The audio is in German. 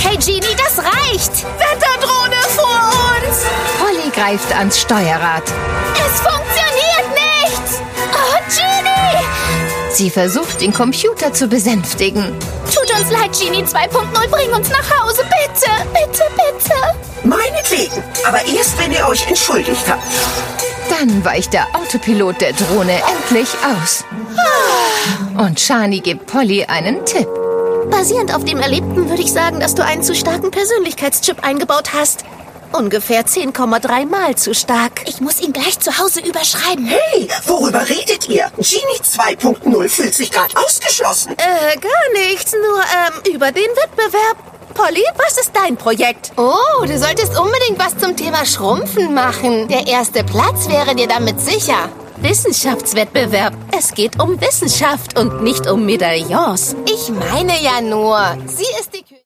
Okay, Genie, das reicht. Wetterdrohne vor uns! Polly greift ans Steuerrad. Es funktioniert nicht. Oh, Genie! Sie versucht, den Computer zu besänftigen. Tut uns leid, Genie 2.0. Bring uns nach Hause, bitte. Bitte, bitte. Meinetwegen, aber erst, wenn ihr euch entschuldigt habt. Dann weicht der Autopilot der Drohne endlich aus. Und Shani gibt Polly einen Tipp. Basierend auf dem Erlebten würde ich sagen, dass du einen zu starken Persönlichkeitschip eingebaut hast. Ungefähr 10,3 Mal zu stark. Ich muss ihn gleich zu Hause überschreiben. Hey, worüber redet ihr? Genie 2.0 fühlt sich gerade ausgeschlossen. Gar nichts. Nur, über den Wettbewerb. Polly, was ist dein Projekt? Oh, du solltest unbedingt was zum Thema Schrumpfen machen. Der erste Platz wäre dir damit sicher. Wissenschaftswettbewerb. Es geht um Wissenschaft und nicht um Medaillons. Ich meine ja nur, sie ist die